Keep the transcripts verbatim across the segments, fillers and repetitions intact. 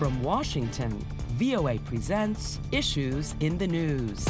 From Washington, V O A presents Issues in the News.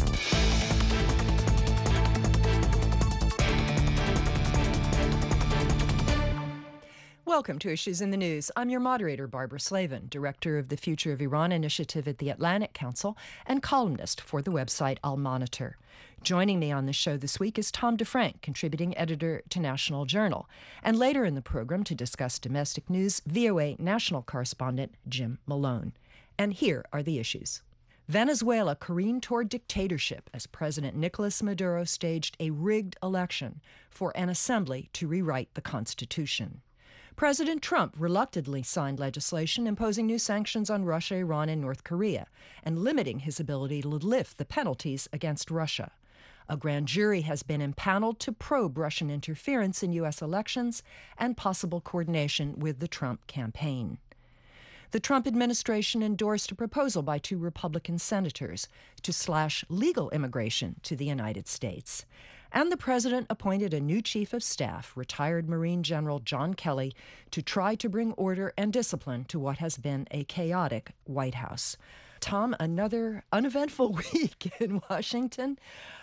Welcome to Issues in the News. I'm your moderator, Barbara Slavin, director of the Future of Iran Initiative at the Atlantic Council and columnist for the website Al Monitor. Joining me on the show this week is Tom DeFrank, contributing editor to National Journal. And later in the program, to discuss domestic news, V O A national correspondent Jim Malone. And here are the issues. Venezuela careened toward dictatorship as President Nicolas Maduro staged a rigged election for an assembly to rewrite the Constitution. President Trump reluctantly signed legislation imposing new sanctions on Russia, Iran, and North Korea, and limiting his ability to lift the penalties against Russia. A grand jury has been impaneled to probe Russian interference in U S elections and possible coordination with the Trump campaign. The Trump administration endorsed a proposal by two Republican senators to slash legal immigration to the United States. And the president appointed a new chief of staff, retired Marine General John Kelly, to try to bring order and discipline to what has been a chaotic White House. Tom, another uneventful week in Washington.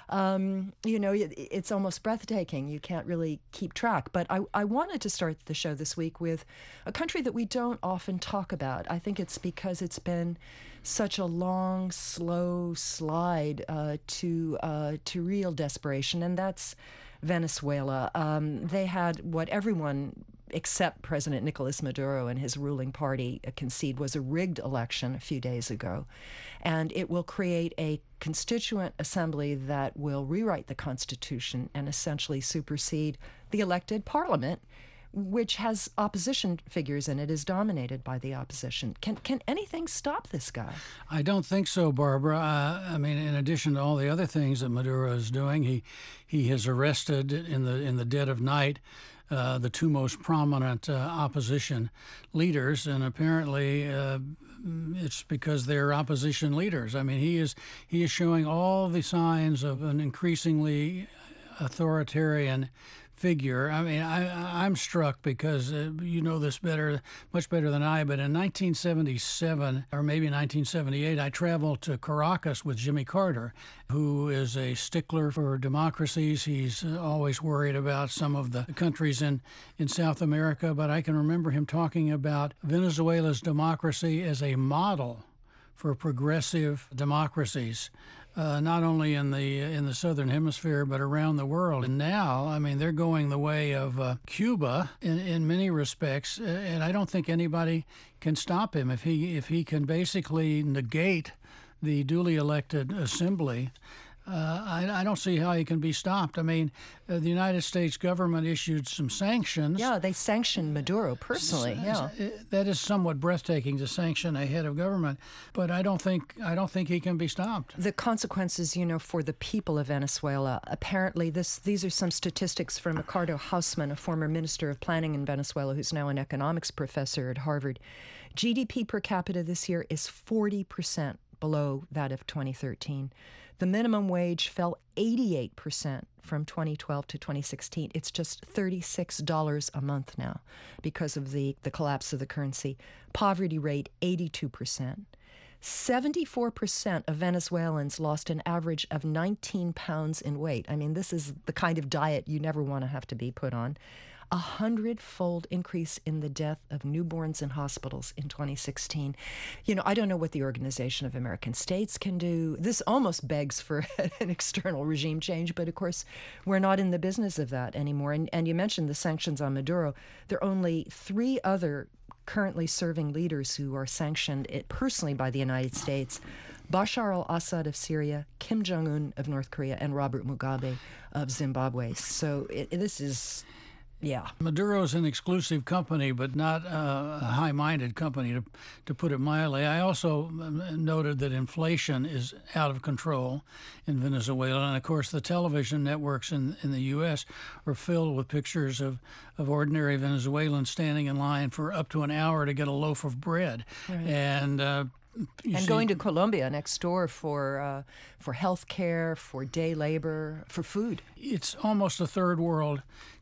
Um, you know, it, it's almost breathtaking. You can't really keep track. But I, I wanted to start the show this week with a country that we don't often talk about. I think it's because it's been such a long, slow slide uh, to uh, to real desperation, and that's Venezuela. Um, they had what everyone except President Nicolas Maduro and his ruling party concede was a rigged election a few days ago. And it will create a constituent assembly that will rewrite the Constitution and essentially supersede the elected parliament, which has opposition figures in it, is dominated by the opposition. Can can anything stop this guy? I don't think so, Barbara. Uh, I mean, in addition to all the other things that Maduro is doing, he he has arrested in the in the dead of night uh, the two most prominent uh, opposition leaders, and apparently uh, it's because they're opposition leaders. I mean, he is he is showing all the signs of an increasingly authoritarian figure. I mean, I, I'm struck because uh, you know this better, much better than I, but in nineteen seventy-seven, or maybe nineteen seventy-eight, I traveled to Caracas with Jimmy Carter, who is a stickler for democracies. He's uh, always worried about some of the countries in, in South America, but I can remember him talking about Venezuela's democracy as a model for progressive democracies. Uh, not only in the in the southern hemisphere but around the world. And now, I mean, they're going the way of uh, Cuba in, in many respects, and I don't think anybody can stop him if he if he can basically negate the duly elected assembly. Uh, I, I don't see how he can be stopped. I mean, uh, the United States government issued some sanctions. Yeah, they sanctioned Maduro personally. Yeah, that is somewhat breathtaking to sanction a head of government, but I don't think I don't think he can be stopped. The consequences, you know, for the people of Venezuela. Apparently, this these are some statistics from Ricardo Hausman, a former minister of planning in Venezuela, who's now an economics professor at Harvard. G D P per capita this year is forty percent below that of twenty thirteen. The minimum wage fell eighty-eight percent from twenty twelve to twenty sixteen. It's just thirty-six dollars a month now because of the, the collapse of the currency. Poverty rate, eighty-two percent. seventy-four percent of Venezuelans lost an average of nineteen pounds in weight. I mean, this is the kind of diet you never want to have to be put on. A hundred-fold increase in the death of newborns in hospitals in twenty sixteen. You know, I don't know what the Organization of American States can do. This almost begs for an external regime change, but of course, we're not in the business of that anymore. And, and you mentioned the sanctions on Maduro. There are only three other currently serving leaders who are sanctioned it personally by the United States: Bashar al-Assad of Syria, Kim Jong-un of North Korea, and Robert Mugabe of Zimbabwe. So it, this is... Yeah. Maduro's an exclusive company, but not uh, a high-minded company, to, to put it mildly. I also noted that inflation is out of control in Venezuela. And, of course, the television networks in, in the U S are filled with pictures of, of ordinary Venezuelans standing in line for up to an hour to get a loaf of bread. Right. And uh, You and see, going to Colombia next door for uh, for health care, for day labor, for food. It's almost a third world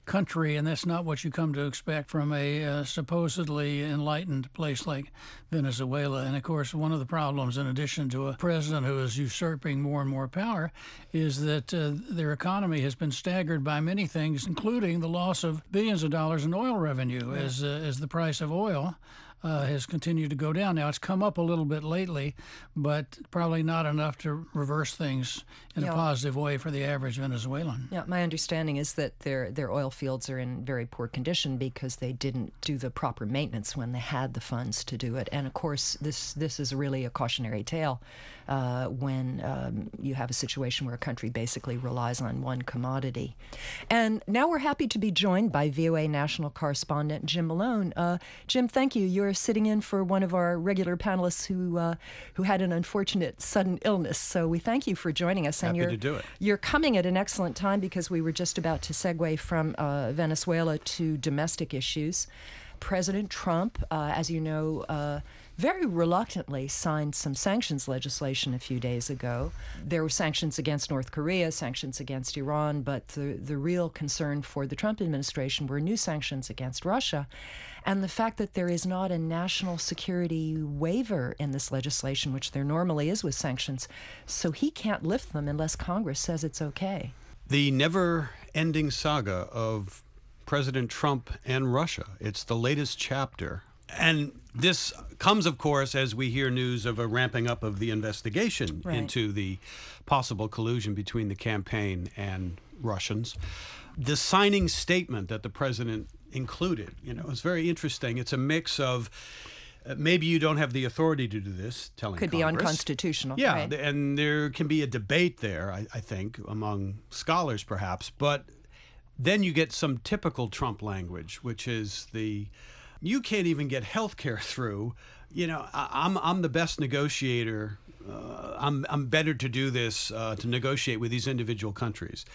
country, and that's not what you come to expect from a uh, supposedly enlightened place like Venezuela. And of course, one of the problems, in addition to a president who is usurping more and more power, is that uh, their economy has been staggered by many things, including the loss of billions of dollars in oil revenue yeah. as uh, as the price of oil Uh, has continued to go down. Now, it's come up a little bit lately, but probably not enough to reverse things in yeah. a positive way for the average Venezuelan. Yeah, my understanding is that their their oil fields are in very poor condition because they didn't do the proper maintenance when they had the funds to do it. And of course, this this is really a cautionary tale uh, when um, you have a situation where a country basically relies on one commodity. And now we're happy to be joined by V O A national correspondent Jim Malone. Uh, Jim, thank you. You're sitting in for one of our regular panelists who uh, who had an unfortunate sudden illness. So we thank you for joining us. Happy and you're, to do it. You're coming at an excellent time because we were just about to segue from uh, Venezuela to domestic issues. President Trump, uh, as you know, uh, very reluctantly signed some sanctions legislation a few days ago. There were sanctions against North Korea, sanctions against Iran, but the, the real concern for the Trump administration were new sanctions against Russia. And the fact that there is not a national security waiver in this legislation, which there normally is with sanctions, so he can't lift them unless Congress says it's okay. The never-ending saga of President Trump and Russia. It's the latest chapter. And this comes, of course, as we hear news of a ramping up of the investigation right. into the possible collusion between the campaign and Russians. The signing statement that the president included, you know, is very interesting. It's a mix of uh, maybe you don't have the authority to do this, telling Could Congress. be unconstitutional. Yeah, right. and there can be a debate there, I, I think, among scholars perhaps. But then you get some typical Trump language, which is the, you can't even get health care through. You know, I, I'm I'm the best negotiator. Uh, I'm I'm better to do this, uh, to negotiate with these individual countries.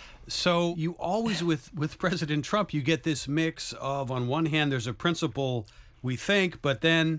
So you always, with, with President Trump, you get this mix of, on one hand, there's a principle we think, but then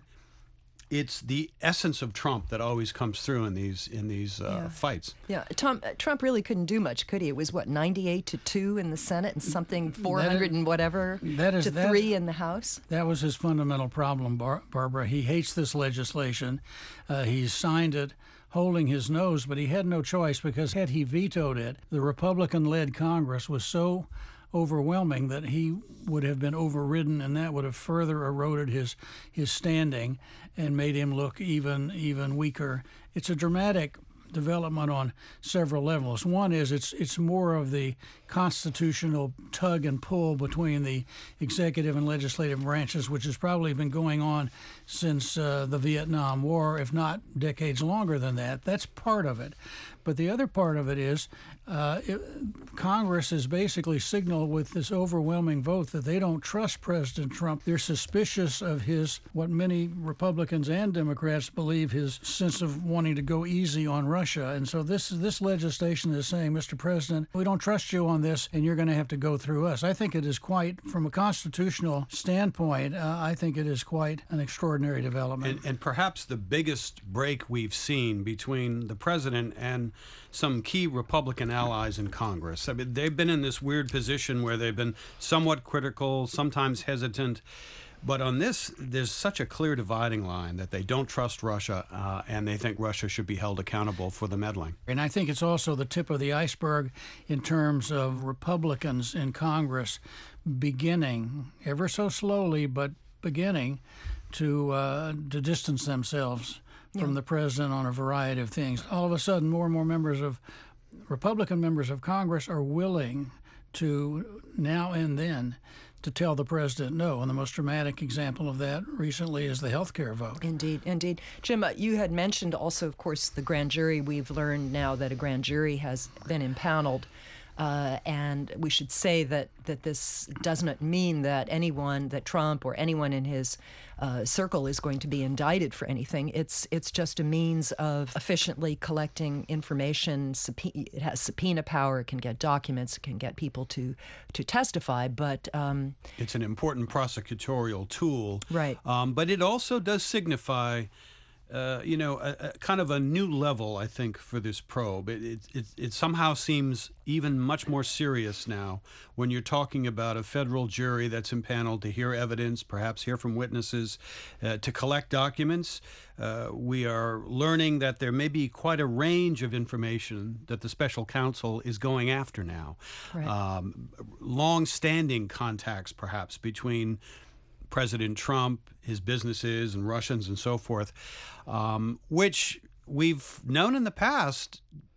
it's the essence of Trump that always comes through in these in these uh, yeah. fights. Yeah, Tom, uh, Trump really couldn't do much, could he? It was, what, ninety-eight to two in the Senate and something four hundred is, and whatever that is, to that, three in the House? That was his fundamental problem, Bar- Barbara. He hates this legislation. Uh, he's signed it holding his nose, but he had no choice because had he vetoed it, the Republican-led Congress was so overwhelming that he would have been overridden, and that would have further eroded his his standing and made him look even even weaker. It's a dramatic development on several levels. One is it's it's more of the constitutional tug and pull between the executive and legislative branches, which has probably been going on since uh, the Vietnam War, if not decades longer than that. That's part of it. But the other part of it is uh, it, Congress has basically signaled with this overwhelming vote that they don't trust President Trump. They're suspicious of his, what many Republicans and Democrats believe, his sense of wanting to go easy on Russia. And so this this legislation is saying, Mister President, we don't trust you on this, and you're going to have to go through us. I think it is quite, from a constitutional standpoint, uh, I think it is quite an extraordinary development. And, and perhaps the biggest break we've seen between the president and some key Republican allies in Congress. I mean, they've been in this weird position where they've been somewhat critical, sometimes hesitant. But on this, there's such a clear dividing line that they don't trust Russia, uh, and they think Russia should be held accountable for the meddling. And I think it's also the tip of the iceberg in terms of Republicans in Congress beginning, ever so slowly, but beginning to uh, to distance themselves from yeah. the president on a variety of things. All of a sudden, more and more members of Republican members of Congress are willing to now and then to tell the president no. And the most dramatic example of that recently is the health care vote. Indeed, indeed. Jim, uh, you had mentioned also, of course, the grand jury. We've learned now that a grand jury has been impaneled. Uh, and we should say that, that this does not mean that anyone, that Trump or anyone in his uh, circle is going to be indicted for anything. It's it's just a means of efficiently collecting information. It has subpoena power. It can get documents. It can get people to to testify. But um, it's an important prosecutorial tool. Right. Um, but it also does signify uh, you know, a, a kind of a new level, I think, for this probe. It, it, it, it somehow seems even much more serious now when you're talking about a federal jury that's impaneled to hear evidence, perhaps hear from witnesses, uh, to collect documents. Uh, we are learning that there may be quite a range of information that the special counsel is going after now. Right. Um, long-standing contacts, perhaps, between President Trump, his businesses, and Russians and so forth, um, which we've known in the past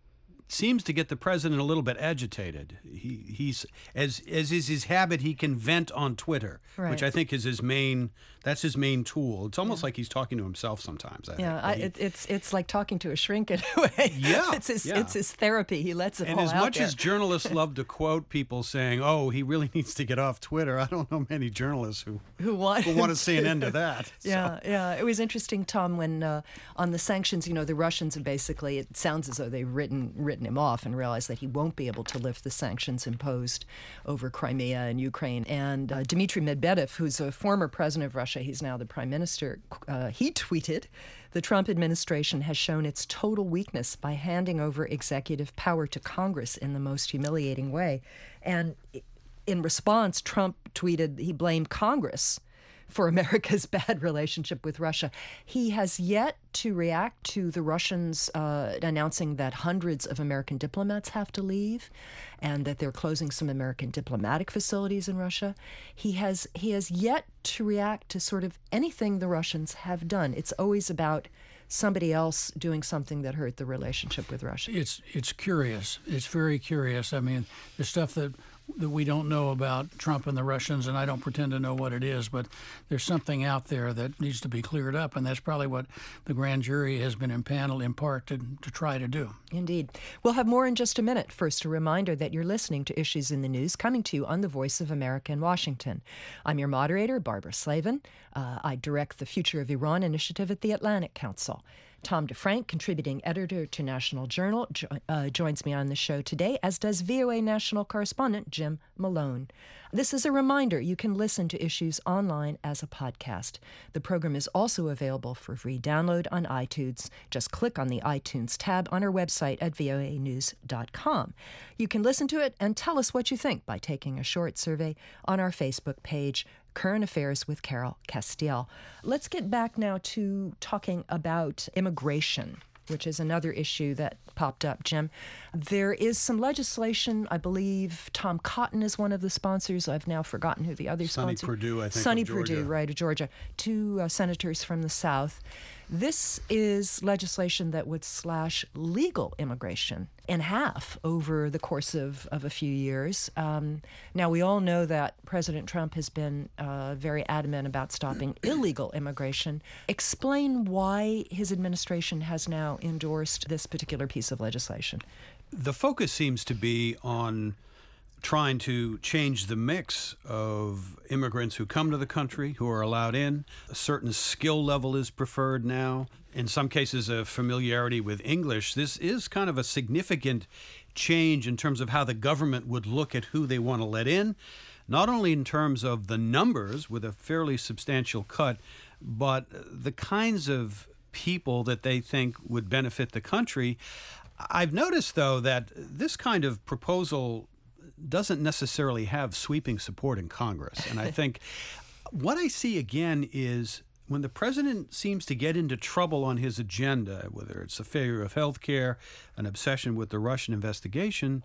seems to get the president a little bit agitated. He he's as as is his habit, he can vent on Twitter, Right. which I think is his main. That's his main tool. It's almost like he's talking to himself sometimes. I Yeah, think. I, He- it, it's it's like talking to a shrink in a way. Yeah, it's his yeah. it's his therapy. He lets it And all as out much there. as journalists love to quote people saying, "Oh, he really needs to get off Twitter," I don't know many journalists who who want who want to see an end to that. So- Yeah, yeah. It was interesting, Tom, when uh, on the sanctions, you know, the Russians have basically, it sounds as though they've written written him off and realized that he won't be able to lift the sanctions imposed over Crimea and Ukraine. And uh, Dmitry Medvedev, who's a former president of Russia, he's now the prime minister, uh, he tweeted, "The Trump administration has shown its total weakness by handing over executive power to Congress in the most humiliating way." And in response, Trump tweeted he blamed Congress for America's bad relationship with Russia. He has yet to react to the Russians uh, announcing that hundreds of American diplomats have to leave and that they're closing some American diplomatic facilities in Russia. He has he has yet to react to sort of anything the Russians have done. It's always about somebody else doing something that hurt the relationship with Russia. It's it's curious. It's very curious. I mean, the stuff that that we don't know about Trump and the Russians, and I don't pretend to know what it is, but there's something out there that needs to be cleared up, and that's probably what the grand jury has been impaneled in part to, to try to do. Indeed. We'll have more in just a minute. First, a reminder that you're listening to Issues in the News, coming to you on the Voice of America in Washington. I'm your moderator, Barbara Slavin. Uh, I direct the Future of Iran initiative at the Atlantic Council. Tom DeFrank, contributing editor to National Journal, jo- uh, joins me on the show today, as does V O A national correspondent Jim Malone. This is a reminder you can listen to Issues online as a podcast. The program is also available for free download on iTunes. Just click on the iTunes tab on our website at V O A news dot com. You can listen to it and tell us what you think by taking a short survey on our Facebook page, Current Affairs with Carol Castiel. Let's get back now to talking about immigration, which is another issue that popped up, Jim. There is some legislation, I believe Tom Cotton is one of the sponsors. I've now forgotten who the other Sonny sponsor. Perdue, I think, Sonny of Georgia. Perdue, right, of Georgia. Two uh, senators from the South. This is legislation that would slash legal immigration in half over the course of, of a few years. Um, now, we all know that President Trump has been uh, very adamant about stopping illegal immigration. Explain why his administration has now endorsed this particular piece of legislation. The focus seems to be on trying to change the mix of immigrants who come to the country, who are allowed in. A certain skill level is preferred now. In some cases, a familiarity with English. This is kind of a significant change in terms of how the government would look at who they want to let in, not only in terms of the numbers with a fairly substantial cut, but the kinds of people that they think would benefit the country. I've noticed, though, that this kind of proposal doesn't necessarily have sweeping support in Congress. And I think what I see again is when the president seems to get into trouble on his agenda, whether it's a failure of health care, an obsession with the Russian investigation,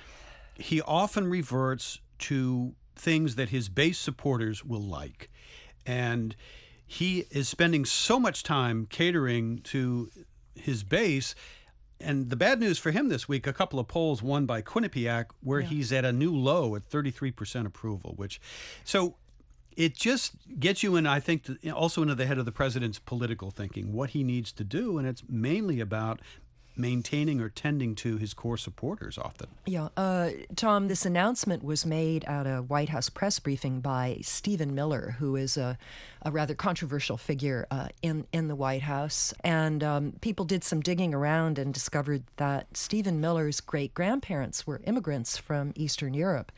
he often reverts to things that his base supporters will like. And he is spending so much time catering to his base. And the bad news for him this week, a couple of polls won by Quinnipiac, where Yeah. he's at a new low at thirty-three percent approval, which, so it just gets you in, I think, to, also into the head of the president's political thinking, what he needs to do. And it's mainly about maintaining or tending to his core supporters often. Yeah. Uh, Tom, this announcement was made at a White House press briefing by Stephen Miller, who is a, a rather controversial figure uh, in, in the White House. And um, people did some digging around and discovered that Stephen Miller's great-grandparents were immigrants from Eastern Europe.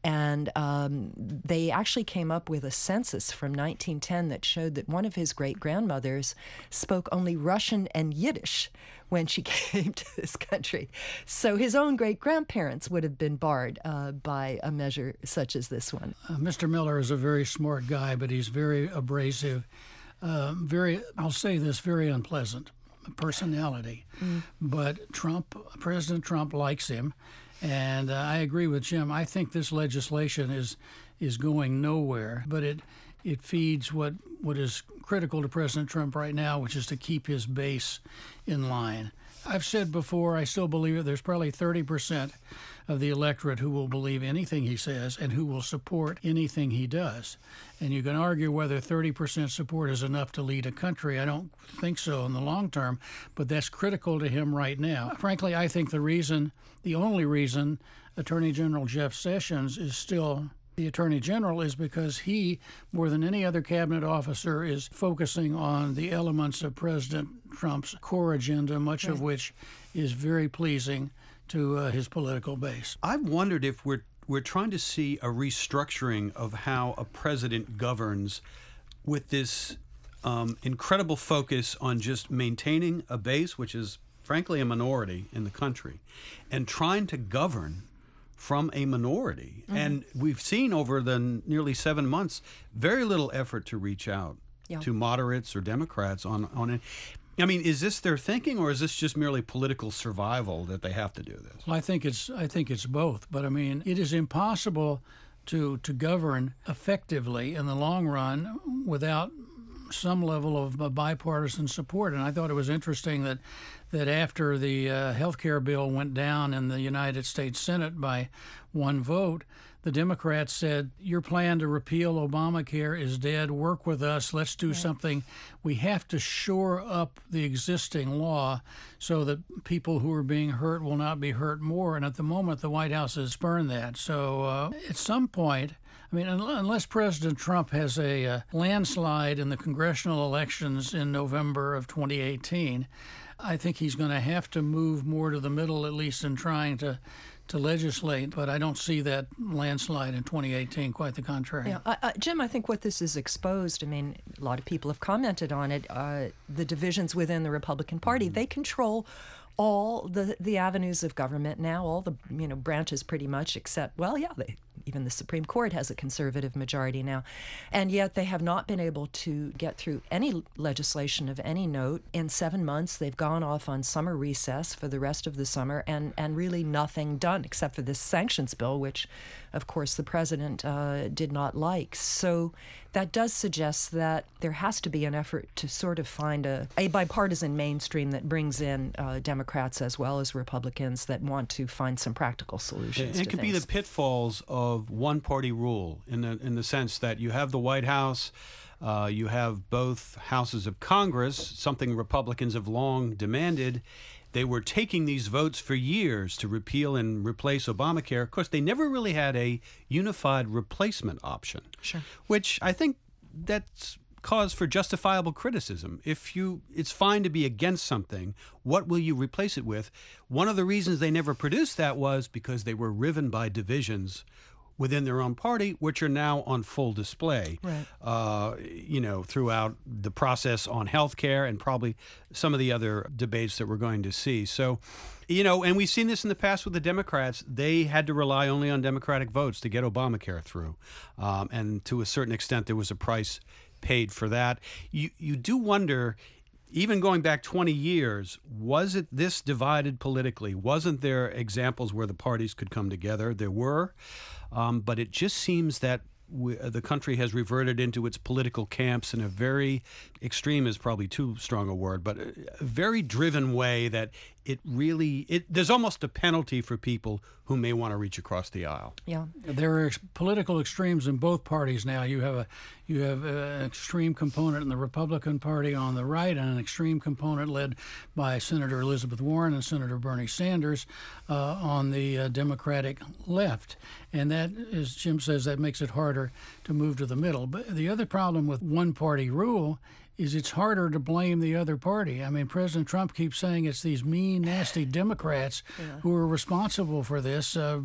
And um, they actually came up with a census from nineteen ten that showed that one of his great-grandmothers spoke only Russian and Yiddish when she came to this country. So his own great-grandparents would have been barred uh, by a measure such as this one. Uh, Mister Miller is a very smart guy, but he's very abrasive, uh, very, I'll say this, very unpleasant personality. Mm. But Trump, President Trump likes him. And uh, I agree with Jim. I think this legislation is is going nowhere, but it it feeds what, what is critical to President Trump right now, which is to keep his base in line. I've said before, I still believe it. There's probably thirty percent of the electorate who will believe anything he says and who will support anything he does. And you can argue whether thirty percent support is enough to lead a country. I don't think so in the long term, but that's critical to him right now. Frankly, I think the reason, the only reason Attorney General Jeff Sessions is still the Attorney General is because he, more than any other cabinet officer, is focusing on the elements of President Trump's core agenda, much right. of which is very pleasing to uh, his political base. I've wondered if we're we're trying to see a restructuring of how a president governs with this um, incredible focus on just maintaining a base, which is frankly a minority in the country, and trying to govern from a minority. Mm-hmm. And we've seen over the nearly seven months very little effort to reach out yeah. to moderates or Democrats on, on it. I mean, is this their thinking, or is this just merely political survival that they have to do this? Well, I think it's I think it's both. But I mean, it is impossible to to govern effectively in the long run without some level of bipartisan support. And I thought it was interesting that that after the uh, health care bill went down in the United States Senate by one vote, the Democrats said, your plan to repeal Obamacare is dead. Work with us. Let's do right. something. We have to shore up the existing law so that people who are being hurt will not be hurt more. And at the moment, the White House has spurned that. So uh, at some point, I mean, unless President Trump has a uh, landslide in the congressional elections in November of twenty eighteen, I think he's going to have to move more to the middle, at least in trying to to legislate, but I don't see that landslide in twenty eighteen, quite the contrary. Yeah, uh, uh, Jim, I think what this is exposed, I mean, a lot of people have commented on it, uh, the divisions within the Republican Party, they control all the, the avenues of government now, all the you know branches pretty much, except, well, yeah, they, even the Supreme Court has a conservative majority now. And yet they have not been able to get through any legislation of any note. In seven months, they've gone off on summer recess for the rest of the summer and, and really nothing done except for this sanctions bill, which, of course, the president uh, did not like. So that does suggest that there has to be an effort to sort of find a, a bipartisan mainstream that brings in uh, Democrats as well as Republicans that want to find some practical solutions. It to could things. be the pitfalls of one-party rule in the in the sense that you have the White House, uh, you have both houses of Congress, something Republicans have long demanded. They were taking these votes for years to repeal and replace Obamacare. Of course, they never really had a unified replacement option, sure. which I think that's cause for justifiable criticism. If you, it's fine to be against something, what will you replace it with? One of the reasons they never produced that was because they were riven by divisions within their own party, which are now on full display, right. uh, you know, throughout the process on health care and probably some of the other debates that we're going to see. So, you know, and we've seen this in the past with the Democrats. They had to rely only on Democratic votes to get Obamacare through. Um, and to a certain extent, there was a price paid for that. You, you do wonder, even going back twenty years, was it this divided politically? Wasn't there examples where the parties could come together? There were. Um, but it just seems that we, uh, the country has reverted into its political camps in a very extreme is probably too strong a word, but a, a very driven way that it really, it, there's almost a penalty for people who may want to reach across the aisle. Yeah, there are ex- political extremes in both parties now. You have a you have an extreme component in the Republican Party on the right, and an extreme component led by Senator Elizabeth Warren and Senator Bernie Sanders uh, on the uh, Democratic left. And that, as Jim says, that makes it harder to move to the middle. But the other problem with one-party rule is it's harder to blame the other party. I mean, President Trump keeps saying it's these mean, nasty Democrats yeah. who are responsible for this. Uh,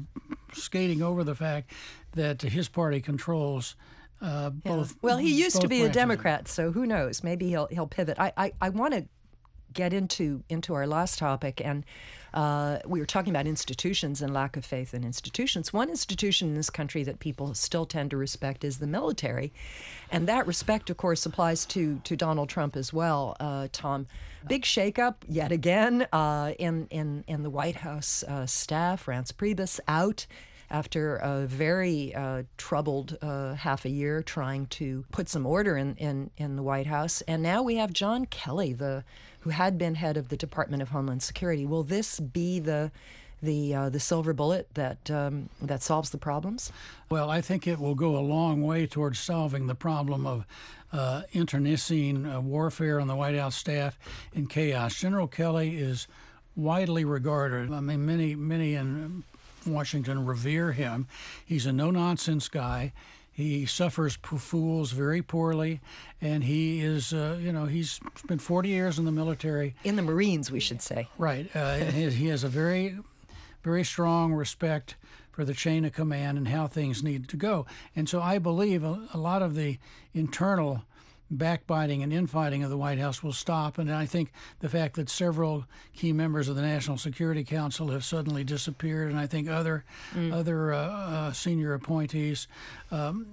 skating over the fact that his party controls uh, yeah. both. Well, he used both to be a branches. Democrat, so who knows? Maybe he'll he'll pivot. I I, I want to get into into our last topic, and uh, we were talking about institutions and lack of faith in institutions. One institution in this country that people still tend to respect is the military, and that respect, of course, applies to to Donald Trump as well. Uh, Tom, big shakeup yet again uh, in in in the White House uh, staff. Reince Priebus out after a very uh, troubled uh, half a year trying to put some order in, in, in the White House. And now we have John Kelly, the who had been head of the Department of Homeland Security. Will this be the the uh, the silver bullet that um, that solves the problems? Well, I think it will go a long way towards solving the problem of uh, internecine uh, warfare on the White House staff and chaos. General Kelly is widely regarded. I mean, many, many in Washington revere him. He's a no-nonsense guy. He suffers fools very poorly, and he is, uh, you know, he's spent forty years in the military. In the Marines, we should say. Right. Uh, he, he has a very, very strong respect for the chain of command and how things need to go. And so I believe a, a lot of the internal backbiting and infighting of the White House will stop. And I think the fact that several key members of the National Security Council have suddenly disappeared, and I think other mm. other uh, uh, senior appointees um,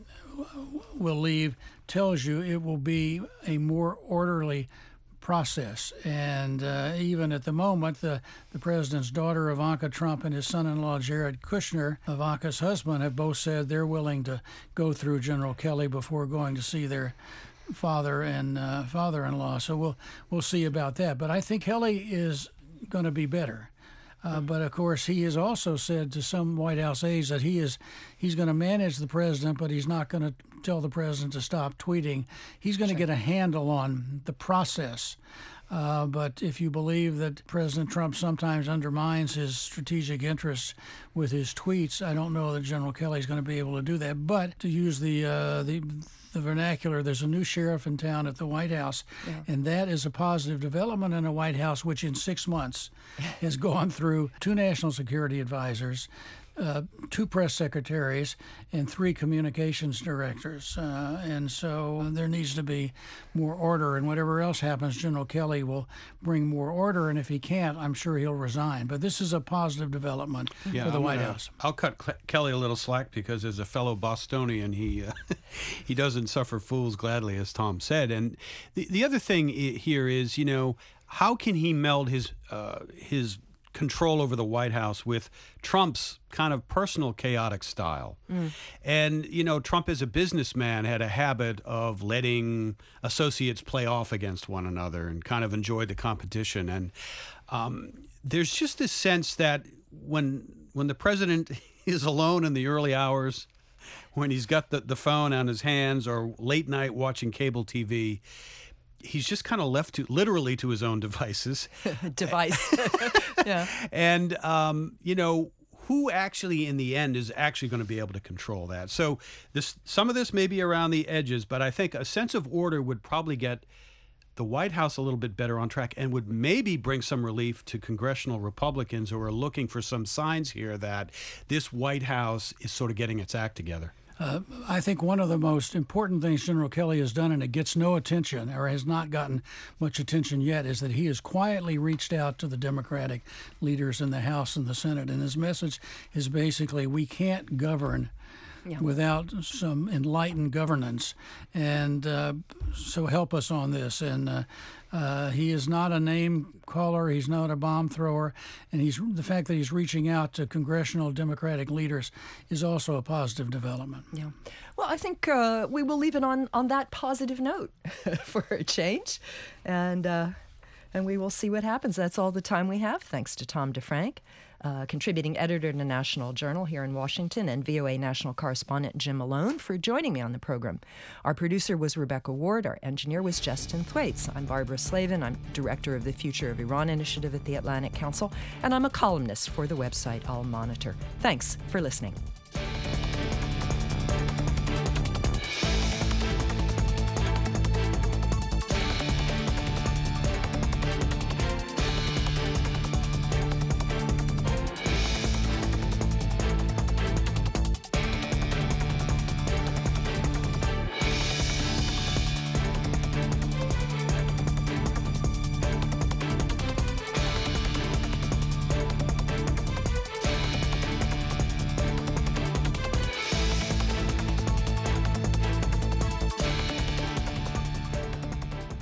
will leave, tells you it will be a more orderly process. And uh, even at the moment, the, the president's daughter, Ivanka Trump, and his son-in-law, Jared Kushner, Ivanka's husband, have both said they're willing to go through General Kelly before going to see their father and uh, father-in-law. So we'll we'll see about that. But I think Kelly is going to be better. Uh, but of course, he has also said to some White House aides that he is he's going to manage the president, but he's not going to tell the president to stop tweeting. He's going to get a handle on the process. Uh, but if you believe that President Trump sometimes undermines his strategic interests with his tweets, I don't know that General Kelly is going to be able to do that. But to use the uh, the the vernacular, there's a new sheriff in town at the White House, yeah. and that is a positive development in a White House which in six months has gone through two national security advisors, uh, two press secretaries, and three communications directors. Uh, and so there needs to be more order, and whatever else happens, General Kelly will bring more order, and if he can't, I'm sure he'll resign. But this is a positive development yeah, for the I'm White gonna, House. I'll cut Cle- Kelly a little slack because as a fellow Bostonian, he uh, he doesn't suffer fools gladly, as Tom said. And the, the other thing I- here is, you know, how can he meld his uh, his control over the White House with Trump's kind of personal chaotic style? Mm. And, you know, Trump as a businessman had a habit of letting associates play off against one another and kind of enjoy the competition. And um, there's just this sense that when when the president is alone in the early hours, when he's got the, the phone on his hands or late night watching cable T V, he's just kind of left to literally to his own devices. Device. Yeah. And, um, you know, who actually in the end is actually going to be able to control that? So this, some of this may be around the edges, but I think a sense of order would probably get the White House a little bit better on track and would maybe bring some relief to congressional Republicans who are looking for some signs here that this White House is sort of getting its act together. Uh, I think one of the most important things General Kelly has done, and it gets no attention or has not gotten much attention yet, is that he has quietly reached out to the Democratic leaders in the House and the Senate. And his message is basically, we can't govern yeah. without some enlightened governance. And uh, so help us on this. And uh, uh, he is not a name caller. He's not a bomb thrower. And he's the fact that he's reaching out to congressional Democratic leaders is also a positive development. Yeah. Well, I think uh, we will leave it on, on that positive note for a change. And uh, and we will see what happens. That's all the time we have. Thanks to Tom DeFrank, uh, contributing editor to National Journal here in Washington, and V O A national correspondent Jim Malone for joining me on the program. Our producer was Rebecca Ward. Our engineer was Justin Thwaites. I'm Barbara Slavin. I'm director of the Future of Iran Initiative at the Atlantic Council, and I'm a columnist for the website Al Monitor. Thanks for listening.